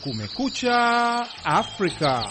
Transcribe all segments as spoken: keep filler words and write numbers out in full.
Kumekucha Afrika.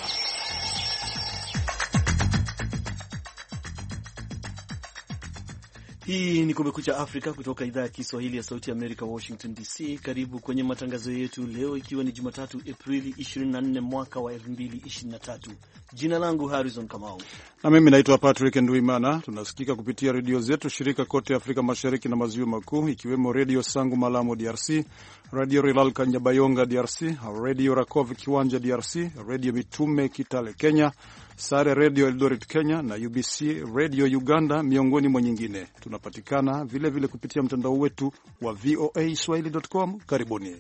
Hii ni Kumekucha Afrika kutoka idhaa ya Kiswahili ya Sauti ya Amerika, Washington D C. Karibu kwenye matangazo yetu leo, ikiwa ni Jumatatu Aprili ishirini na nne mwaka wa elfu mbili ishirini na tatu. Jina langu Harrison Kamau na mimi naitwa Patrick Nduimana. Tunasikika kupitia redio zetu shirika kote Afrika Mashariki na Maziwa Makuu, ikiwemo Redio Sangu Malamu D R C, Radio Rilal Kanyabayonga D R C, Radio Rakov Kiwanja D R C, Radio Mitume Kitale Kenya, Sare Radio Eldoret Kenya na U B C Radio Uganda, miongoni mwa nyingine. Tunapatikana vile vile kupitia mtandao wetu wa v o a swahili dot com. Karibuni.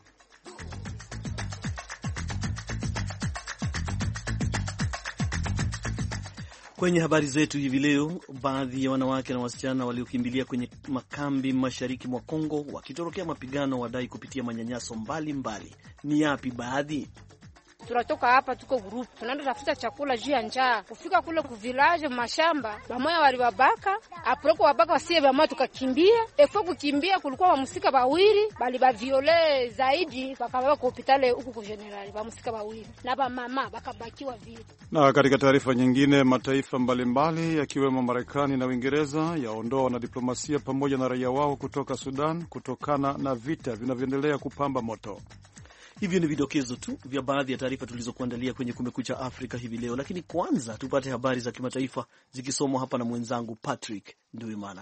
Kwenye habari zetu hivi leo, baadhi ya wanawake na wasichana waliokimbilia kwenye makambi mashariki mwa Kongo wakitorokea mapigano wadai kupitia manyanyaso mbalimbali. Ni yapi baadhi? Tunatoka hapa tuko group, tunaenda tafuta chakula juu ya njaa. Kufika kule ku village mashamba, bamoya walibabaka, aproko wabaka wasie bamoya tukakimbia. Efo kukimbia kulikuwa wamusika bawili, bali ba viole zaidi bakababa ku hospitali huku ku general, bamusika bawili. Na ba mama bakabakiwa vile. Na katika taarifa nyingine, mataifa mbalimbali yakiwemo Marekani na Uingereza yaondoa wanadiplomasia pamoja na raia wao kutoka Sudan kutokana na vita vinavyoendelea kupamba moto. Hivyo ni vidokezo tu vya baadhi ya taarifa tulizokuandalia kwenye Kumekucha Afrika hivi leo, lakini kwanza tupate habari za kimataifa zikisomwa hapa na mwenzangu Patrick Nduimana.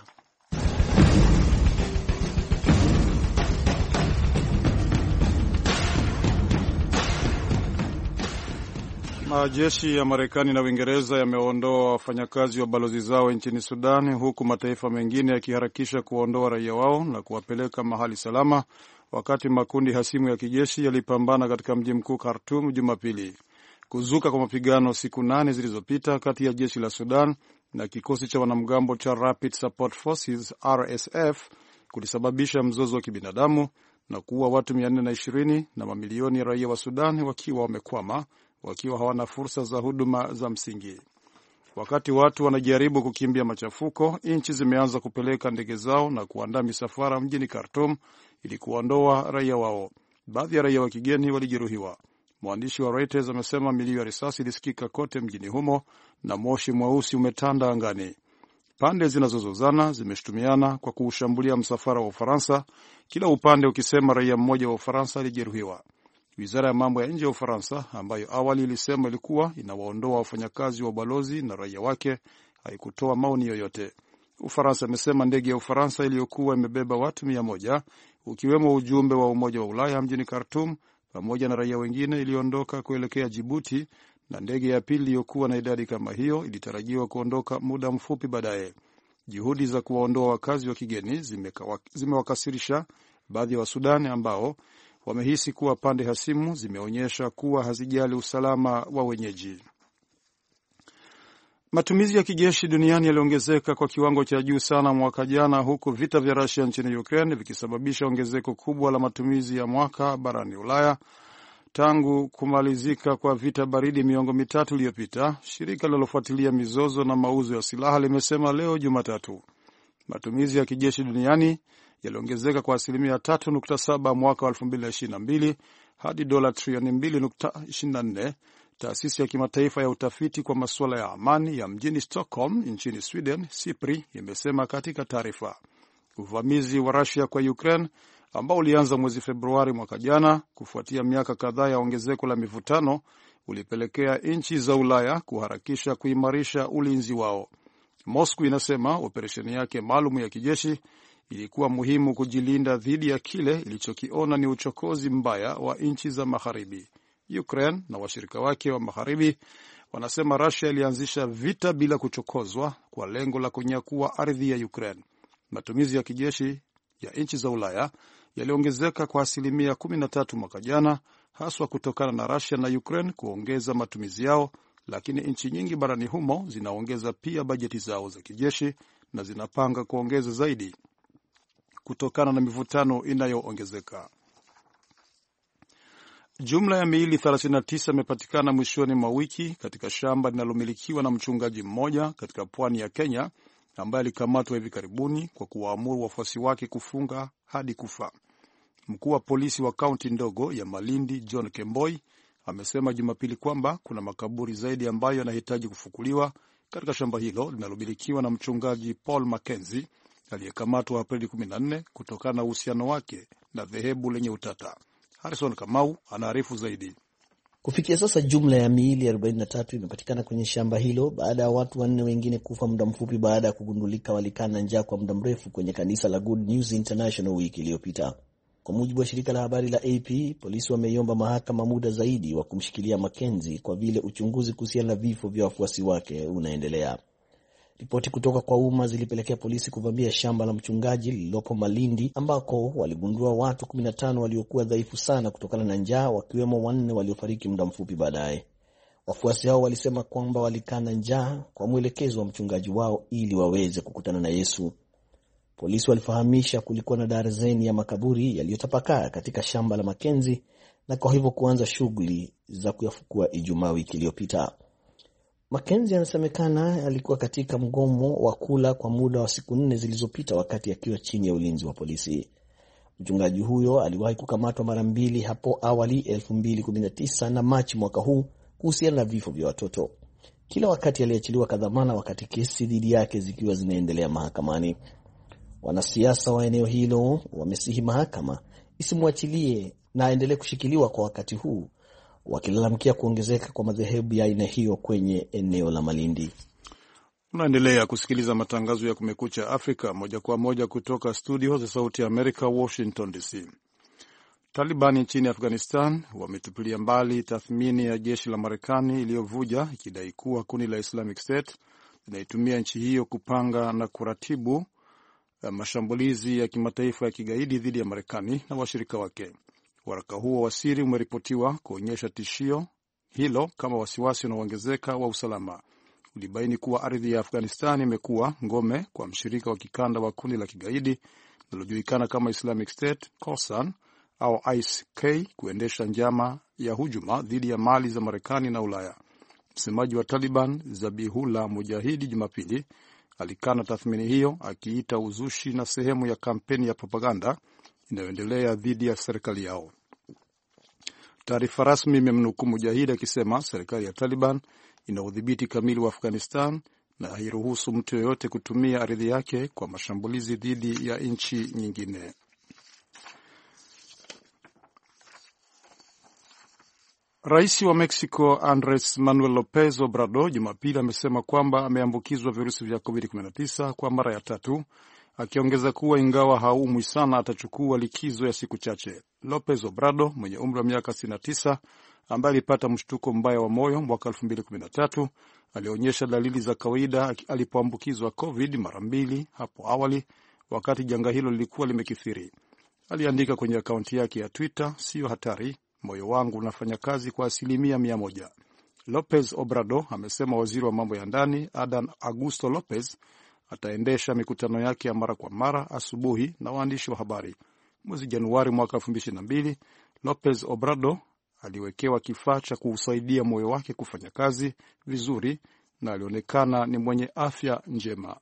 Majeshi ya Marekani na Uingereza yameondoa wafanyakazi wa balozi zao nchini Sudan, huku mataifa mengine yakiharakisha kuondoa raia wao na kuwapeleka mahali salama, wakati makundi hasimu ya kijeshi yalipambana katika mji mkuu Khartoum Jumapili. Kuzuka kwa mapigano siku nane zilizopita kati ya jeshi la Sudan na kikosi cha wanamgambo cha Rapid Support Forces R S F kulisababisha mzozo wa kibinadamu na kuua watu mia nne na ishirini na mamilioni ya raia wa Sudan wakiwa wamekwama, wakiwa hawana fursa za huduma za msingi. Wakati watu wanajaribu kukimbia machafuko, nchi zimeanza kupeleka ndege zao na kuandaa misafara mjini Khartoum ili kuondoa raia wao. Baadhi ya raia wa kigeni walijeruhiwa. Mwandishi wa Reuters amesema milio ya risasi ilisikika kote mjini humo na moshi mweusi umetanda angani. Pande zinazozozana zimeshutumiana kwa kuushambulia msafara wa Ufaransa, kila upande ukisema raia mmoja wa Ufaransa alijeruhiwa. Wizara ya mambo ya nje ya Ufaransa, ambayo awali ilisema ilikuwa inawaondoa wafanyakazi wa ubalozi na raia wake, haikutoa maoni yoyote. Ufaransa imesema ndege ya Ufaransa iliyokuwa imebeba watu mia moja, ukiwemo ujumbe wa Umoja wa Ulaya mjini Khartoum, pamoja na raia wengine, iliondoka kuelekea Djibouti, na ndege ya pili iliyokuwa na idadi kama hiyo ilitarajiwa kuondoka muda mfupi baadaye. Juhudi za kuwaondoa wakazi wa kigeni zimewakasirisha baadhi ya Wasudani ambao wamehisi kuwa pande hasimu zimeonyesha kuwa hazijali usalama wa wenyeji. Matumizi ya kijeshi duniani yaliongezeka kwa kiwango cha juu sana mwaka jana, huku vita vya Russia nchini Ukraine vikisababisha ongezeko kubwa la matumizi ya mwaka barani Ulaya tangu kumalizika kwa vita baridi miongo mitatu iliyopita, shirika linalofuatilia mizozo na mauzo ya silaha limesema leo Jumatatu. Matumizi ya kijeshi duniani yaliongezeka kwa asilimia tatu nukta saba mwaka wa elfu mbili ishirini na mbili hadi dola trilioni mbili nukta ishirini na nne. Taasisi ya kimataifa ya utafiti kwa masuala ya amani ya mjini Stockholm nchini Sweden, SIPRI, imesema katika taarifa. Uvamizi wa Russia kwa Ukraine ambao ulianza mwezi Februari mwaka jana kufuatia miaka kadhaa ya ongezeko la mivutano ulipelekea nchi za Ulaya kuharakisha kuimarisha ulinzi wao. Moscow inasema operesheni yake maalum ya kijeshi ilikuwa muhimu kujilinda dhidi ya kile ilichokiona ni uchokozi mbaya wa nchi za magharibi. Ukraine na washirika wake wa magharibi wanasema Russia ilianzisha vita bila kuchokozwa kwa lengo la kunyakua ardhi ya Ukraine. Matumizi ya kijeshi ya nchi za Ulaya yaliongezeka kwa asilimia kumi na tatu mwaka jana, haswa kutokana na Russia na Ukraine kuongeza matumizi yao, lakini nchi nyingi barani humo zinaongeza pia bajeti zao za kijeshi na zinapanga kuongeza zaidi kutokana na mivutano inayoongezeka. Jumla ya miili thelathini na tisa imepatikana mwishoni mwa wiki katika shamba linalomilikiwa na mchungaji mmoja katika pwani ya Kenya, ambaye alikamatwa hivi karibuni kwa kuwaamuru wafuasi wake kufunga hadi kufa. Mkuu wa polisi wa kaunti ndogo ya Malindi John Kemboi amesema Jumapili kwamba kuna makaburi zaidi ambayo yanahitaji kufukuliwa katika shamba hilo linalomilikiwa na mchungaji Paul Mackenzie aliyekamatwa Aprili kumi na nne kutokana na uhusiano wake na dhehebu lenye utata. Harrison Kamau anaarifu zaidi. Kufikia sasa jumla ya miili arobaini na tatu imepatikana kwenye shamba hilo baada ya watu wanne wengine kufa muda mfupi baada ya kugundulika walikaa na njaa kwa muda mrefu kwenye kanisa la Good News International wiki iliyopita. Kwa mujibu wa shirika la habari la A P, polisi wameiomba mahakama muda zaidi wa kumshikilia Mackenzie kwa vile uchunguzi kuhusiana na vifo vya wafuasi wake unaendelea. Ripoti kutoka kwa umma zilipelekea polisi kuvamia shamba la mchungaji lililopo Malindi ambako waligundua watu kumi na tano waliokuwa dhaifu sana kutokana na njaa, wakiwemo wanne waliofariki muda mfupi baadaye. Wafuasi hao walisema kwamba walikaa na njaa kwa mwelekezo wa mchungaji wao ili waweze kukutana na Yesu. Polisi walifahamisha kulikuwa na darzeni ya makaburi yaliyotapakaa katika shamba la Mackenzie na kwa hivyo kuanza shughuli za kuyafukua Ijumaa wiki iliyopita. Mackenzie anasemekana alikuwa katika mgomo wa kula kwa muda wa siku nne zilizopita wakati akiwa chini ya ulinzi wa polisi. Mchungaji huyo aliwahi kukamatwa mara mbili hapo awali elfu mbili kumi na tisa na Machi mwaka huu kuhusiana na vifo vya watoto. Kila wakati aliachiliwa kwa dhamana wakati kesi dhidi yake zikiwa zinaendelea mahakamani. Wanasiasa wa eneo hilo wamesihi mahakama isimwachilie na aendelee kushikiliwa kwa wakati huu, wakilalamikia kuongezeka kwa madhehebu ya aina hiyo kwenye eneo la Malindi. Unaendelea kusikiliza matangazo ya Kumekucha Afrika moja kwa moja kutoka studio za Sauti ya Amerika, Washington D C. Taliban nchini Afghanistan wametupilia mbali tathmini ya jeshi la Marekani iliyovuja ikidai kuwa kundi la Islamic State linaitumia nchi hiyo kupanga na kuratibu mashambulizi ya kimataifa ya kigaidi dhidi ya Marekani na washirika wake. Waraka huo wa siri umeripotiwa kuonyesha tishio hilo kama wasiwasi unaoongezeka wa usalama. Ulibaini kuwa ardhi ya Afghanistan imekuwa ngome kwa mshirika wa kikanda wa kundi la kigaidi linalojulikana kama Islamic State Khorasan au I S K kuendesha njama ya hujuma dhidi ya mali za Marekani na Ulaya. Msemaji wa Taliban Zabihullah Mujahidi Jumapili alikana tathmini hiyo, akiita uzushi na sehemu ya kampeni ya propaganda inayoendelea dhidi ya serikali yao. Taarifa rasmi imemnukuu Mujahidi akisema serikali ya Taliban ina udhibiti kamili wa Afghanistan na hairuhusu mtu yeyote kutumia ardhi yake kwa mashambulizi dhidi ya nchi nyingine. Rais wa Mexico Andres Manuel Lopez Obrador Jumapili amesema kwamba ameambukizwa virusi vya covid kumi na tisa kwa mara ya tatu, akiongeza kuwa ingawa haumwi sana atachukua likizo ya siku chache. Lopez Obrador mwenye umri wa miaka sitini na tisa ambaye alipata mshtuko mbaya wa moyo mwaka elfu mbili kumi na tatu alionyesha dalili za kawaida alipoambukizwa COVID mara mbili hapo awali wakati janga hilo lilikuwa limekithiri. Aliandika kwenye akaunti yake ya Twitter, "Sio hatari, moyo wangu unafanya kazi kwa asilimia mia moja." Lopez Obrador amesema waziri wa mambo ya ndani Adán Augusto Lopez ataendesha mikutano yake ya mara kwa mara asubuhi na waandishi wa habari. Mwezi Januari mwaka elfu mbili ishirini na mbili, Lopez Obrador aliwekewa kifaa cha kuusaidia moyo wake kufanya kazi vizuri na alionekana ni mwenye afya njema.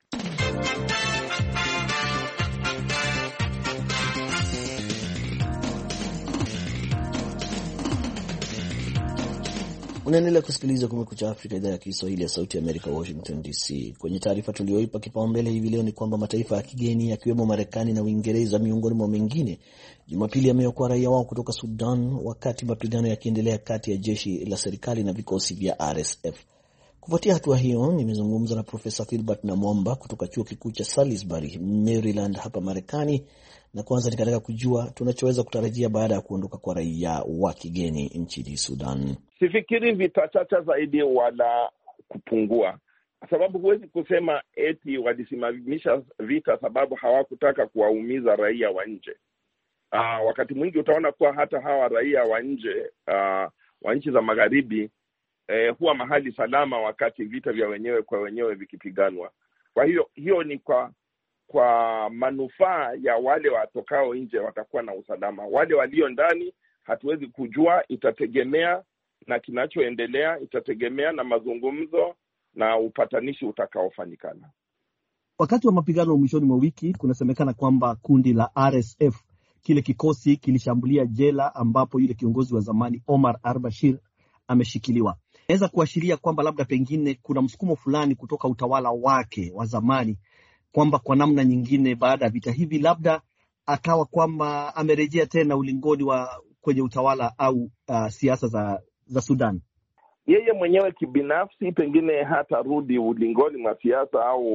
Unaendelea kusikiliza Kumekucha Afrika, idhaa ya Kiswahili ya Sauti ya Amerika, Washington D C. Kwenye taarifa tulioipa kipaumbele hivi leo ni kwamba mataifa ya kigeni yakiwemo Marekani na Uingereza miongoni mwa mengine Jumapili yameokoa raia wao kutoka Sudan wakati mapigano yakiendelea kati ya jeshi la serikali na vikosi vya R S F. Kufuatia hatua hiyo, nimezungumza na Profesa Philbert Namwamba kutoka Chuo Kikuu cha Salisbury, Maryland hapa Marekani, na kwanza nikataka kujua tunachoweza kutarajia baada ya kuondoka kwa raia wa kigeni nchini Sudan. Sifikiri vitachacha zaidi wala kupungua, sababu huwezi kusema eti walisimamisha vita sababu hawakutaka kuwaumiza raia wa nje. Uh, wakati mwingi utaona kuwa hata hawa raia wa nje uh, wa nchi za magharibi eh, huwa mahali salama wakati vita vya wenyewe kwa wenyewe vikipiganwa. Kwa hiyo hiyo ni kwa kwa manufaa ya wale watokao nje, watakuwa na usalama. Wale walio ndani hatuwezi kujua, itategemea na kinachoendelea, itategemea na mazungumzo na upatanishi utakaofanyikana. Wakati wa mapigano mwishoni mwa wiki kunasemekana kwamba kundi la R S F kile kikosi kilishambulia jela ambapo yule kiongozi wa zamani Omar al-Bashir ameshikiliwa. Naweza kuashiria kwamba labda pengine kuna msukumo fulani kutoka utawala wake wa zamani kwamba kwa namna nyingine baada ya vita hivi labda akawa kwamba amerejea tena ulingoni wa kwenye utawala au uh, siasa za, za Sudan. Yeye mwenyewe kibinafsi pengine hatarudi ulingoni mwa siasa au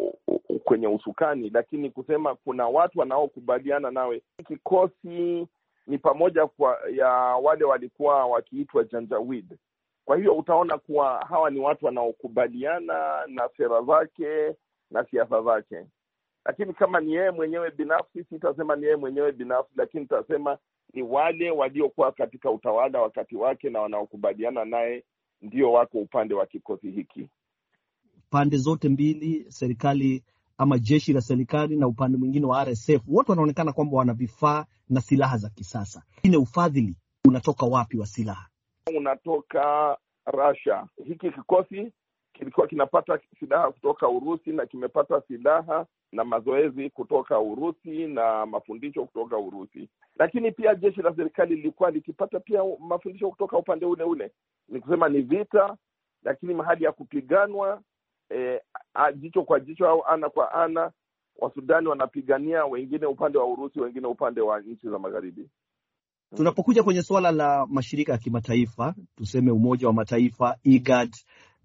kwenye usukani, lakini kusema kuna watu wanaokubaliana nawe. Kikosi ni pamoja kwa ya wale walikuwa wakiitwa Janjaweed. Kwa hiyo utaona kuwa hawa ni watu wanaokubaliana na sera zake na siasa zake. Lakini kama ni yeye mwenyewe binafsi, sitasema ni yeye mwenyewe binafsi, lakini nitasema ni wale waliokuwa katika utawala wakati wake na wanaokubaliana naye ndio wako upande wa kikosi hiki. Pande zote mbili, serikali ama jeshi la serikali na upande mwingine wa R S F, wote wanaonekana kwamba wana vifaa na silaha za kisasa. Ine ufadhili unatoka wapi wa silaha? Unatoka Russia. Hiki kikosi kilikuwa kinapata silaha kutoka Urusi na kimepata silaha na mazoezi kutoka Urusi na mafundisho kutoka Urusi. Lakini pia jeshi la serikali lilikuwa likipata pia mafundisho kutoka upande ule ule. Ni kusema ni vita, lakini mahali ya kupiganwa eh, jicho kwa jicho au ana kwa ana, Wasudani wanapigania, wengine upande wa Urusi, wengine upande wa nchi za magharibi. Tunapokuja kwenye suala la mashirika ya kimataifa, tuseme Umoja wa Mataifa, I G A D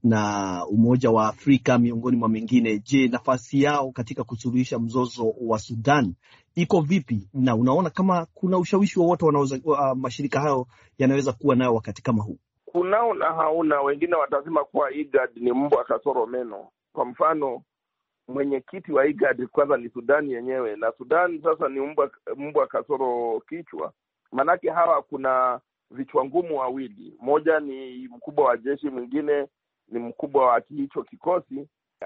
na Umoja wa Afrika miongoni mwa mengine, je, nafasi yao katika kusuluhisha mzozo wa Sudan iko vipi? Na unaona kama kuna ushawishi wowote wanaweza uh, mashirika hayo yanaweza kuwa nayo wakati kama huu? Kunao na hauna. Wengine watasema kuwa I G A D ni mbwa kasoro meno. Kwa mfano, mwenyekiti wa I G A D kwanza ni Sudan yenyewe, na Sudan sasa ni mbwa mbwa kasoro kichwa. Manake hawa kuna vichwa ngumu wawili. Moja ni mkubwa wa jeshi, mwingine ni mkubwa wa hicho kikosi.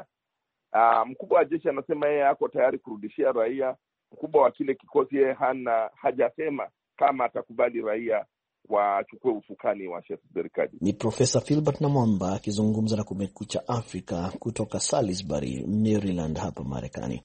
Uh, mkubwa wa jeshi anasema yeye ako tayari kurudishia raia. Mkubwa wa kile kikosi yeye hana hajasema kama atakubali raia wachukue usukani wa serikali. Ni Profesa Philbert Namwamba akizungumza na Kumekucha Afrika kutoka Salisbury, Maryland hapa Marekani.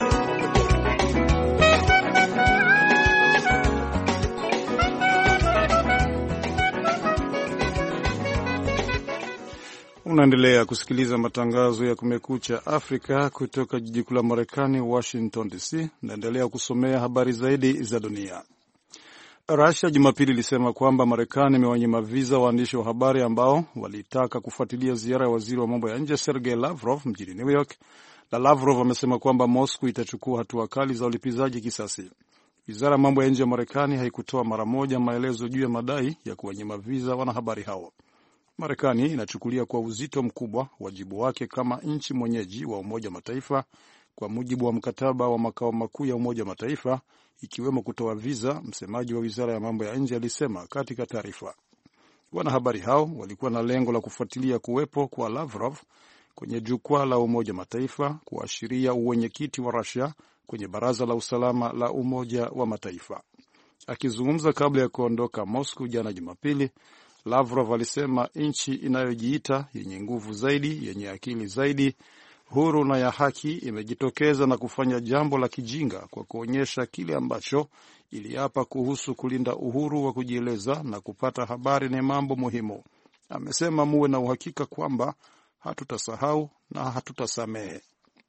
Unaendelea kusikiliza matangazo ya Kumekucha Afrika kutoka jiji kuu la Marekani, Washington D C. Naendelea kusomea habari zaidi za dunia. Russia Jumapili ilisema kwamba Marekani imewanyima visa waandishi wa habari ambao walitaka kufuatilia ziara ya waziri wa mambo ya nje Sergei Lavrov mjini New York. Na Lavrov amesema kwamba Moscow itachukua hatua kali za ulipizaji kisasi. Wizara ya mambo ya nje ya Marekani haikutoa mara moja maelezo juu ya madai ya kuwanyima visa wanahabari hao. Marekani inachukulia kwa uzito mkubwa wajibu wake kama nchi mwenyeji wa Umoja wa Mataifa kwa mujibu wa mkataba wa makao makuu ya Umoja wa Mataifa, ikiwemo kutoa visa, msemaji wa Wizara ya mambo ya nje alisema katika taarifa. Wanahabari hao walikuwa na lengo la kufuatilia kuwepo kwa Lavrov kwenye jukwaa la Umoja wa Mataifa, kuashiria uwenyekiti wa Russia kwenye Baraza la Usalama la Umoja wa Mataifa. Akizungumza kabla ya kuondoka Moscow jana Jumapili, Lavrov alisema nchi inayojiita yenye nguvu zaidi, yenye akili zaidi, huru na ya haki imejitokeza na kufanya jambo la kijinga kwa kuonyesha kile ambacho iliapa kuhusu kulinda uhuru wa kujieleza na kupata habari ni mambo muhimu. Amesema muwe na uhakika kwamba hatutasahau na hatutasamehe.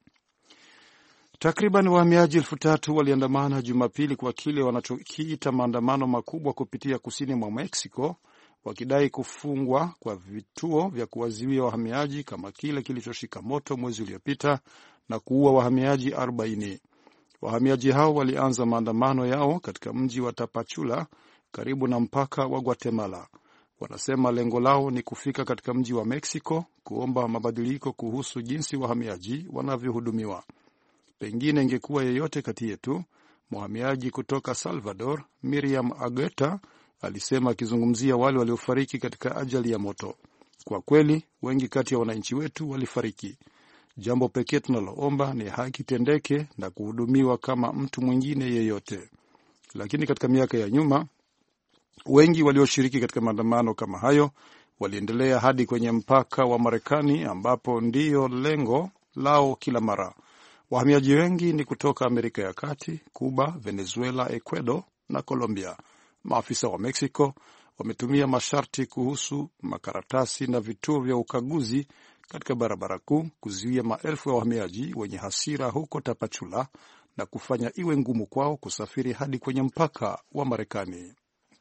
Takriban wahamiaji elfu tatu waliandamana Jumapili kwa kile wanachokiita maandamano makubwa kupitia kusini mwa Mexico, wakidai kufungwa kwa vituo vya kuwazuia wahamiaji kama kile kilichoshika moto mwezi uliopita na kuua wahamiaji arobaini. Wahamiaji hao walianza maandamano yao katika mji wa Tapachula karibu na mpaka wa Guatemala. Wanasema lengo lao ni kufika katika mji wa Mexico kuomba mabadiliko kuhusu jinsi wahamiaji wanavyohudumiwa. Pengine ingekuwa yeyote kati yetu, mhamiaji kutoka Salvador, Miriam Ageta, alisema akizungumzia wale waliofariki katika ajali ya moto. Kwa kweli, wengi kati ya wananchi wetu walifariki. Jambo pekee tunaloomba ni haki tendeke na kuhudumiwa kama mtu mwingine yeyote. Lakini katika miaka ya nyuma, wengi walioshiriki katika maandamano kama hayo waliendelea hadi kwenye mpaka wa Marekani, ambapo ndiyo lengo lao kila mara. Wahamiaji wengi ni kutoka Amerika ya Kati, Kuba, Venezuela, Ecuador, na Colombia. Maafisa wa Mexico wametumia masharti kuhusu makaratasi na vituo vya ukaguzi katika barabara kuu kuzuia maelfu ya wahamiaji wenye hasira huko Tapachula na kufanya iwe ngumu kwao kusafiri hadi kwenye mpaka wa Marekani.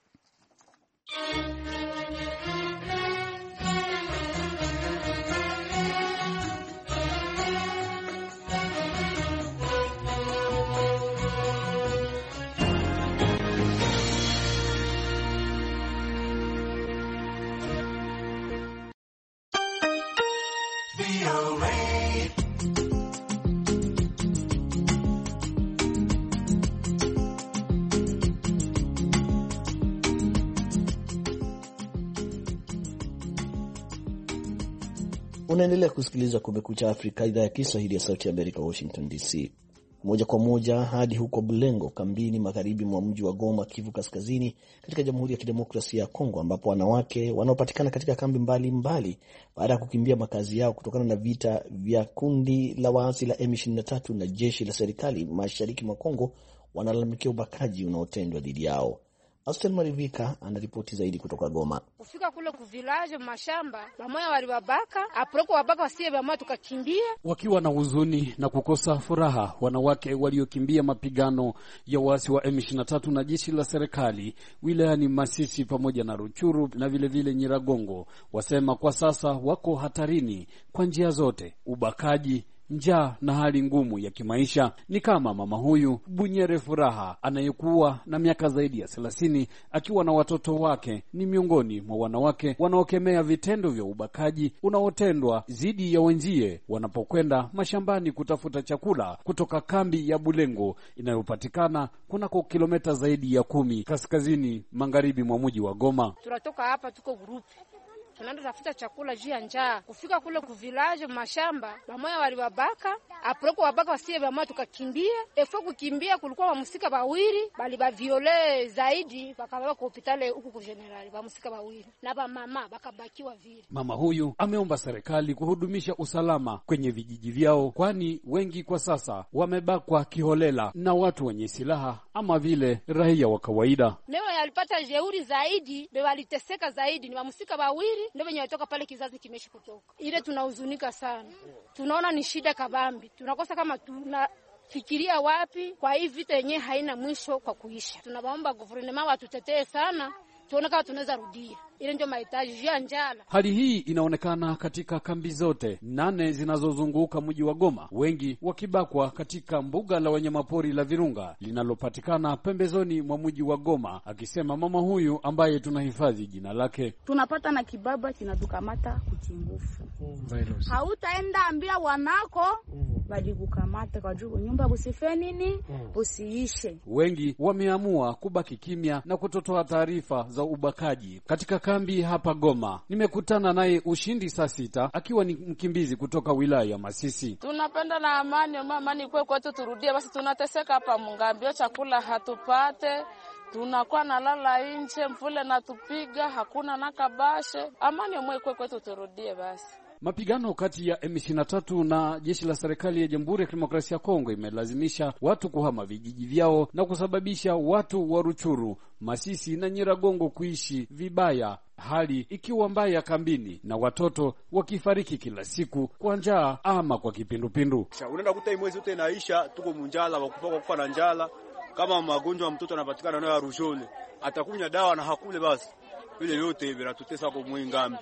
Unaendelea kusikiliza Kumekucha Afrika, idhaa ya Kiswahili ya Sauti ya Amerika, Washington D C. Moja kwa moja hadi huko Bulengo, kambini magharibi mwa mji wa Goma, Kivu Kaskazini, katika Jamhuri ya Kidemokrasia ya Kongo, ambapo wanawake wanaopatikana katika kambi mbalimbali baada ya kukimbia makazi yao kutokana na vita vya kundi la waasi la M ishirini na tatu na jeshi la serikali mashariki mwa Kongo wanalalamikia ubakaji unaotendwa dhidi yao. Austin Marivika anaripoti zaidi kutoka Goma. Kufika kule ku village mashamba, bamoya walibabaka, aproko wabaka wasie bamoya tukakimbia. Wakiwa na huzuni na kukosa furaha, wanawake waliokimbia mapigano ya waasi wa M ishirini na tatu na jeshi la serikali wilayani Masisi pamoja na Ruchuru na vile vile Nyiragongo, wasema kwa sasa wako hatarini kwa njia zote: ubakaji, njaa na hali ngumu ya kimaisha. Ni kama mama huyu Bunyere Furaha anayekuwa na miaka zaidi ya thelathini akiwa na watoto wake, ni miongoni mwa wanawake wanaokemea vitendo vya ubakaji unaotendwa dhidi ya wenzie wanapokwenda mashambani kutafuta chakula kutoka kambi ya Bulengo inayopatikana kunako kilomita zaidi ya kumi kaskazini magharibi mwa mji wa Goma. Tunatoka hapa tuko grupi, tunaenda tafuta chakula juu ya njaa. Kufika kule ku village mashamba, bamoya walibabaka, aproko wabaka wasie bamoya tukakimbia. Efo kukimbia kulikuwa wamusika bawili, bali ba viole zaidi bakababa ku hospitali huku ku generali, bamusika bawili na ba mama bakabakiwa vile. Mama huyu ameomba serikali kuhudumisha usalama kwenye vijiji vyao, kwani wengi kwa sasa wamebakwa kiholela na watu wenye silaha ama vile raia wa kawaida. Leo yalipata jeuri zaidi, be waliteseka zaidi ni bamusika bawili. Ndio wenye watoka pale, kizazi kimeshi kutoka. Ile tunahuzunika sana. Tunaona ni shida kabambi. Tunakosa kama tunafikiria wapi kwa hii vita yenyewe haina mwisho kwa kuisha. Tunabaomba gouvernement watutetee sana. Tuone kama tunaweza rudia. Ile ndio mahitaji ya njala. Hali hii inaonekana katika kambi zote nane zinazozunguka mji wa Goma, wengi wakibakwa katika mbuga la wanyamapori la Virunga linalopatikana pembezoni mwa mji wa Goma, akisema mama huyu ambaye tunahifadhi jina lake. Tunapata na kibaba kinatukamata kuchingufu. Mm, hautaenda ambia wanako mm, bali kukamata kwa juu nyumba busife nini mm, busiishe. Wengi wameamua kubaki kimya na kutotoa taarifa za ubakaji katika kambi hapa Goma. Nimekutana naye Ushindi saa sita akiwa ni mkimbizi kutoka wilaya ya Masisi. Tunapenda na amani, amani kwa kwetu turudie, basi tunateseka hapa Mungambio, chakula hatupate, tunakuwa na lala nje, mvule natupiga, hakuna nakabashe. Amani mwe kwa kwetu turudie basi. Mapigano kati ya M ishirini na tatu na jeshi la serikali ya Jamhuri ya Kidemokrasia ya Kongo imelazimisha watu kuhama vijiji vyao na kusababisha watu wa Ruchuru, Masisi na Nyiragongo kuishi vibaya, hali ikiwa mbaya kambini na watoto wakifariki kila siku kwa njaa ama kwa kipindupindu. Unaenda kuta mwezi yote inaisha, tuko munjala, wakufa kwa kufa na njala. Kama magonjwa mtoto anapatikana nayo ya rushole, atakunya dawa na hakule, basi vile yote vinatutesa kwa Mwingambi.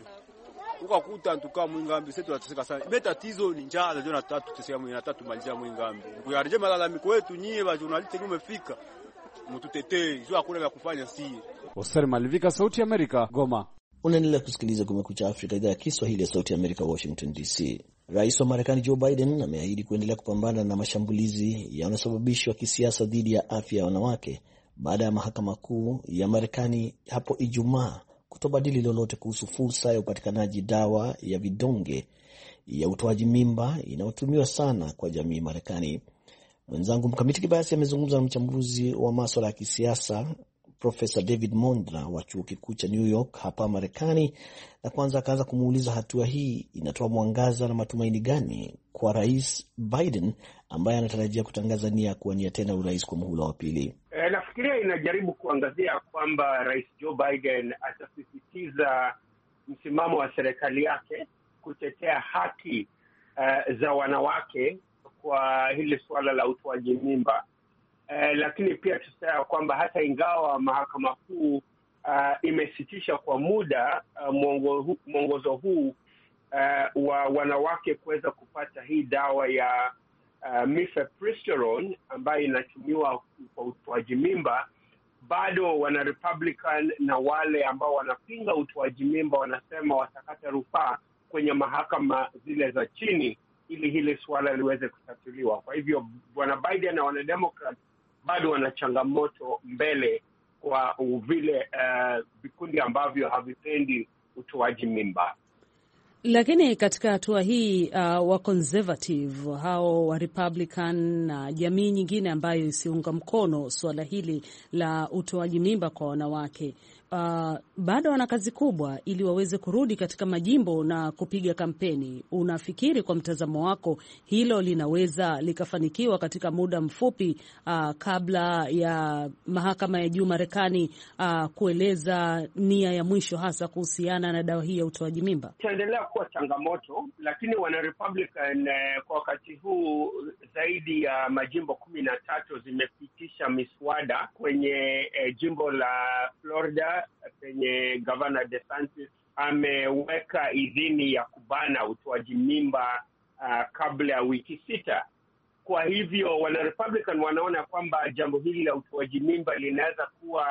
Ukakuta ntuka Mwingambi sisi tunateseka sana. Ile tatizo ni njaa ndio na tatu teseka Mwingambi, tatu malizia Mwingambi. Kuyareje malalamiko yetu nyie ba journalist umefika. Mtutetee, sio hakuna vya kufanya sie. Oscar Malivika, Sauti ya Amerika, Goma. Unaendelea kusikiliza Kumekucha Afrika, idhaa ya Kiswahili ya Sauti ya Amerika, Washington D C. Rais wa Marekani Joe Biden ameahidi kuendelea kupambana na mashambulizi yanayosababishwa kisiasa dhidi ya afya ya wanawake baada ya mahakama kuu ya Marekani hapo Ijumaa kutobadili lolote kuhusu fursa ya upatikanaji dawa ya vidonge ya utoaji mimba inayotumiwa sana kwa jamii Marekani. Mwenzangu Mkamiti Kibayasi amezungumza na mchambuzi wa masuala ya kisiasa Profesa David Mondra wa chuo kikuu cha New York hapa Marekani, na kwanza akaanza kumuuliza hatua hii inatoa mwangaza na matumaini gani kwa Rais Biden ambaye anatarajia kutangaza nia kuwania tena urais kwa muhula wa pili. E, nafikiria inajaribu kuangazia kwamba Rais Joe Biden atasisitiza msimamo wa serikali yake kutetea haki uh, za wanawake kwa hili suala la utoaji mimba. Uh, lakini pia tusema kwamba hata ingawa mahakama kuu uh, imesitisha kwa muda uh, mwongo hu, mwongozo huu uh, wa wanawake kuweza kupata hii dawa ya uh, mifepristone ambayo inatumiwa kwa utoaji mimba, bado wana Republican na wale ambao wanapinga utoaji mimba wanasema watakata rufaa kwenye mahakama zile za chini ili hili suala liweze kutatuliwa. Kwa hivyo bwana Biden na wana Democrat bado wana changamoto mbele kwa vile vikundi uh, ambavyo havipendi utoaji mimba. Lakini katika hatua hii uh, wa conservative hao wa Republican na jamii nyingine ambayo isiunga mkono suala hili la utoaji mimba kwa wanawake uh, bado wana kazi kubwa ili waweze kurudi katika majimbo na kupiga kampeni. Unafikiri kwa mtazamo wako hilo linaweza likafanikiwa katika muda mfupi uh, kabla ya mahakama ya juu Marekani uh, kueleza nia ya mwisho hasa kuhusiana na dawa hii ya utoaji mimba? Itaendelea kuwa changamoto, lakini wana Republican eh, kwa wakati huu zaidi ya majimbo kumi na tatu zimepitisha miswada kwenye eh, jimbo la Florida penye Governor DeSantis ameweka idhini ya kubana utoaji mimba uh, kabla ya wiki sita. Kwa hivyo wana Republican wanaona kwamba jambo hili la utoaji mimba linaweza kuwa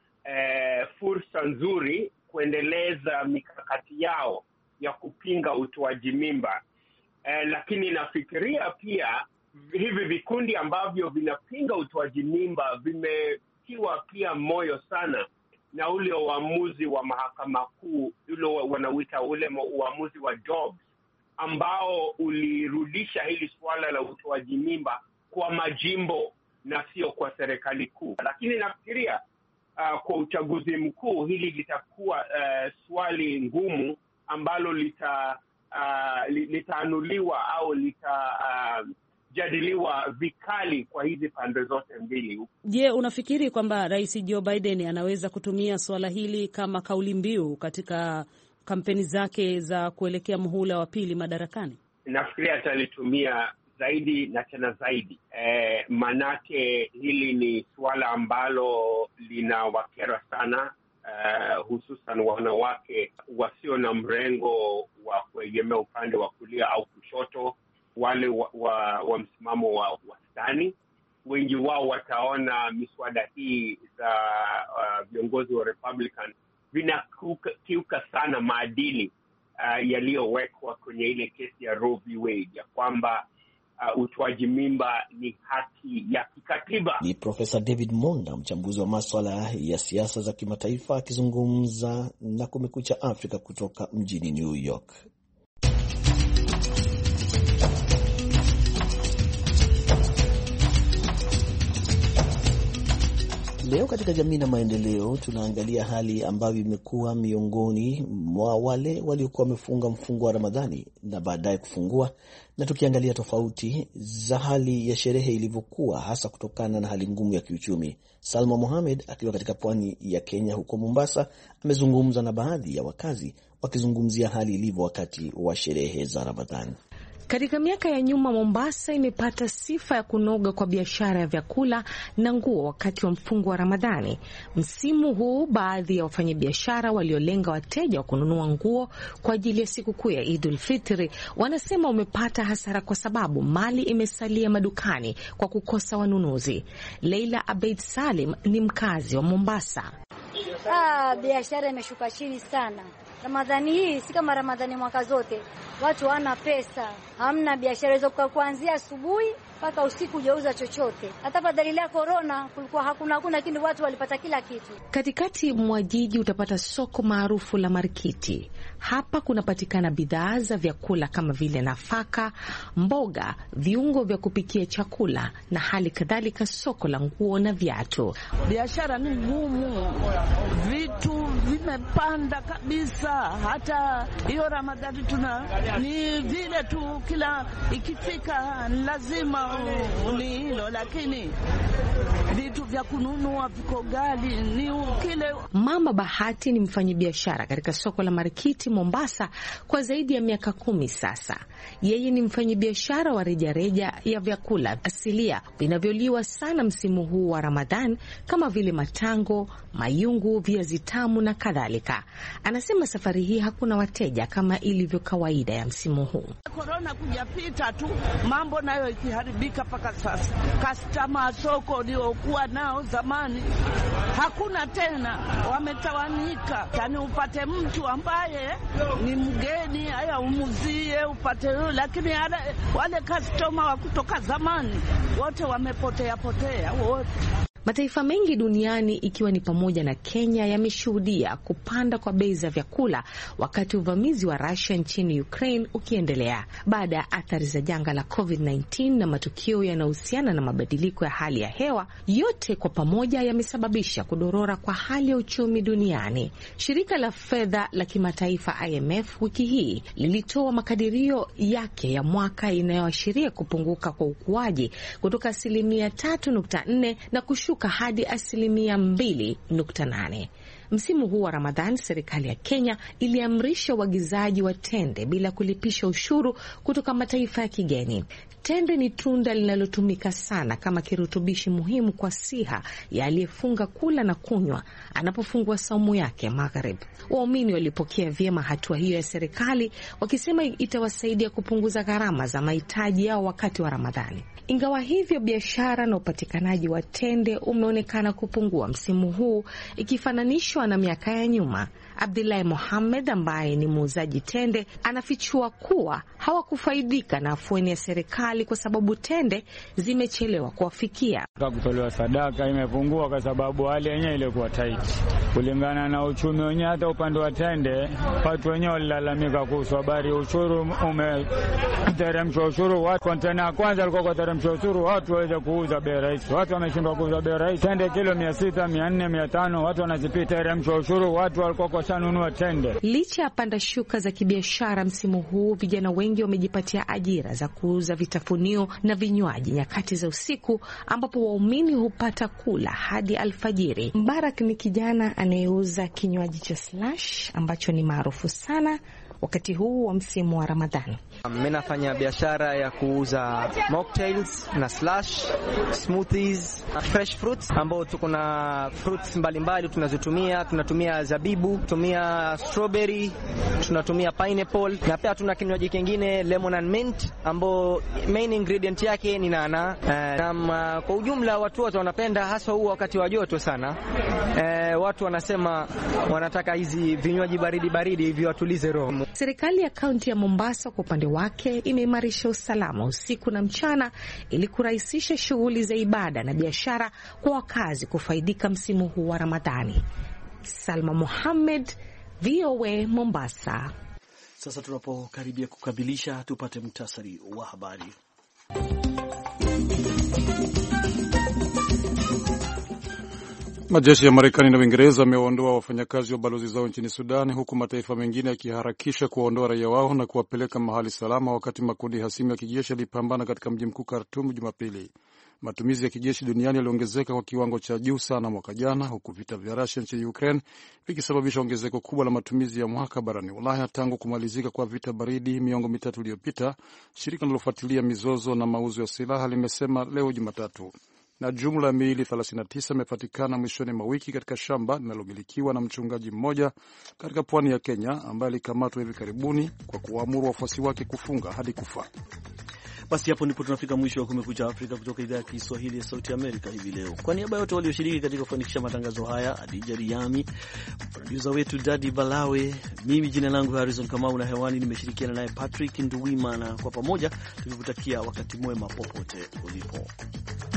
eh, fursa nzuri kuendeleza mikakati yao ya kupinga utoaji mimba. Eh, lakini nafikiria pia hivi vikundi ambavyo vinapinga utoaji mimba vimetiwa pia moyo sana na ule uamuzi wa mahakama kuu, ule wanauita ule uamuzi wa Dobbs ambao ulirudisha hili suala la utoaji mimba kwa majimbo na sio kwa serikali kuu. Lakini nafikiria uh, kwa uchaguzi mkuu hili litakuwa uh, swali ngumu ambalo lita uh, litaanuliwa au lita uh, jadiliwa vikali kwa hizi pande zote mbili. Je, unafikiri kwamba Rais Joe Biden anaweza kutumia suala hili kama kauli mbiu katika kampeni zake za kuelekea muhula wa pili madarakani? Nafikiria atalitumia zaidi na tena zaidi. E, manake hili ni suala ambalo linawakera sana, uh, hususan wanawake wasio na mrengo wa kuegemea upande wa kulia au kushoto, wale wa, wa, wa msimamo wa wastani. Wengi wao wataona miswada hii za viongozi uh, wa Republican vinakiuka sana maadili uh, yaliyowekwa kwenye ile kesi ya Roe v. Wade ya kwamba uh, utoaji mimba ni haki ya kikatiba. Ni Profesa David Monda, mchambuzi wa masuala ya siasa za kimataifa, akizungumza na Kumekucha Afrika kutoka mjini New York. Leo katika jamii na maendeleo tunaangalia hali ambayo imekuwa miongoni mwa wale waliokuwa wamefunga mfungo wa Ramadhani na baadaye kufungua, na tukiangalia tofauti za hali ya sherehe ilivyokuwa hasa kutokana na hali ngumu ya kiuchumi. Salma Mohamed akiwa katika pwani ya Kenya huko Mombasa amezungumza na baadhi ya wakazi wakizungumzia hali ilivyo wakati wa sherehe za Ramadhani. Katika miaka ya nyuma Mombasa imepata sifa ya kunoga kwa biashara ya vyakula na nguo wakati wa mfungo wa Ramadhani. Msimu huu baadhi ya wafanyabiashara waliolenga wateja wa kununua nguo kwa ajili ya sikukuu ya Idul Fitri wanasema wamepata hasara kwa sababu mali imesalia madukani kwa kukosa wanunuzi. Leila Abeid Salim ni mkazi wa Mombasa. Ah, biashara imeshuka chini sana. Ramadhani hii si kama Ramadhani mwaka zote. Watu hawana pesa, hamna biashara hizo, kwa kuanzia asubuhi mpaka usiku hujauza chochote. Hata kwa dalili ya corona kulikuwa hakuna hakuna, lakini watu walipata kila kitu. Katikati mwa jiji utapata soko maarufu la Marikiti. Hapa kunapatikana bidhaa za vyakula kama vile nafaka, mboga, viungo vya kupikia chakula na hali kadhalika soko la nguo na viatu. Biashara ni ngumu, vitu vimepanda kabisa. Hata hiyo Ramadhani tuna ni vile tu, kila ikifika lazima lao ni hilo, lakini vitu vya kununua viko ghali. Ni kile. Mama Bahati ni mfanyabiashara katika soko la Marikiti Mombasa kwa zaidi ya miaka kumi sasa. Yeye ni mfanyabiashara wa rejareja ya vyakula asilia vinavyoliwa sana msimu huu wa Ramadhan kama vile matango, mayungu, viazi tamu na kadhalika. Anasema safari hii hakuna wateja kama ilivyo kawaida ya msimu huu. Corona kujapita tu, mambo nayo ikiharibika paka sasa. Customer soko ndio kuwa nao zamani hakuna tena, wametawanika. Yani upate mtu ambaye ni mgeni haya umuzie upate, lakini wale customer wa kutoka zamani wote wamepotea potea wote. Mataifa mengi duniani ikiwa ni pamoja na Kenya yameshuhudia kupanda kwa bei za vyakula wakati uvamizi wa Russia nchini Ukraine ukiendelea. Baada ya athari za janga la covid kumi na tisa na matukio yanayohusiana na mabadiliko ya hali ya hewa, yote kwa pamoja yamesababisha kudorora kwa hali ya uchumi duniani. Shirika la fedha la kimataifa I M F wiki hii lilitoa makadirio yake ya mwaka inayoashiria kupunguka kwa ukuaji kutoka asilimia tatu nukta nne na kushuka hadi asilimia mbili nukta nane. Msimu huu wa Ramadhan, serikali ya Kenya iliamrisha uagizaji wa tende bila kulipisha ushuru kutoka mataifa ya kigeni. Tende ni tunda linalotumika sana kama kirutubishi muhimu kwa siha ya aliyefunga kula na kunywa anapofungua saumu yake Maghrib. Waumini walipokea vyema hatua hiyo ya serikali, wakisema itawasaidia kupunguza gharama za mahitaji yao wakati wa Ramadhani. Ingawa hivyo, biashara na upatikanaji wa tende umeonekana kupungua msimu huu ikifananishwa na miaka ya nyuma. Abdullahi Mohamed ambaye ni muuzaji tende anafichua kuwa hawakufaidika na afueni ya serikali kwa sababu tende zimechelewa kuwafikia. Kutolewa sadaka imepungua kwa sababu hali yenyewe ilikuwa tight. Kulingana na uchumi wenyewe, hata upande wa tende watu wenyewe walilalamika kuhusu habari ushuru umeteremshwa. Ushuru watu kontena ya kwanza alikuwa kwa teremshwa ushuru watu waweze kuuza bei rahisi. Watu wameshindwa kuuza bei rahisi. Tende kilo mia sita, mia nne, mia tano watu wanazipita teremshwa ushuru watu walikuwa kwa shanunua tende. Licha ya panda shuka za kibiashara msimu huu, vijana wengi wamejipatia ajira za kuuza vitafunio na vinywaji nyakati za usiku ambapo waumini hupata kula hadi alfajiri. Mbarak ni kijana anayeuza kinywaji cha Slash ambacho ni maarufu sana wakati huu wa msimu wa Ramadhani. Mimi nafanya biashara ya kuuza mocktails na slash, smoothies, fresh fruits ambao tuko na fruits mbalimbali tunazotumia. Tunatumia zabibu, tunatumia strawberry, tunatumia pineapple na pia tuna kinywaji kingine lemon and mint ambao main ingredient yake ni nana. Na kwa ujumla watu wote wanapenda, hasa huu wakati wa joto sana. E, watu wanasema wanataka hizi vinywaji baridi baridi hivi watulize roho. Serikali ya kaunti ya Mombasa kwa upande wake imeimarisha usalama usiku na mchana ili kurahisisha shughuli za ibada na biashara kwa wakazi kufaidika msimu huu wa Ramadhani. Salma Mohamed, V O A Mombasa. Sasa tunapokaribia kukamilisha, tupate mtasari wa habari. Majeshi ya Marekani na Uingereza yameondoa wafanyakazi wa balozi zao nchini Sudan, huku mataifa mengine yakiharakisha kuondoa raia wao na kuwapeleka mahali salama, wakati makundi hasimu ya kijeshi yalipambana katika mji mkuu Khartoum Jumapili. Matumizi ya kijeshi duniani yaliongezeka kwa kiwango cha juu sana mwaka jana, huku vita vya Russia nchini Ukraine vikisababisha ongezeko kubwa la matumizi ya mwaka barani Ulaya tangu kumalizika kwa vita baridi miongo mitatu iliyopita, shirika linalofuatilia mizozo na mauzo ya silaha limesema leo Jumatatu. Na jumla ya miili thelathini na tisa imepatikana mwishoni mwa wiki katika shamba linalomilikiwa na mchungaji mmoja katika pwani ya Kenya ambaye alikamatwa hivi karibuni kwa kuamuru wafuasi wake kufunga hadi kufa. Basi hapo ndipo tunafika mwisho wa Kumekucha Afrika kutoka idhaa ya Kiswahili ya Sauti Amerika hivi leo. Kwa niaba ya wote walioshiriki katika kufanikisha matangazo haya, Adija Riami, producer wetu Daddy Balawe, mimi jina langu Harrison Kamau na hewani nimeshirikiana naye Patrick Nduwimana, kwa pamoja tukikutakia wakati mwema popote ulipo.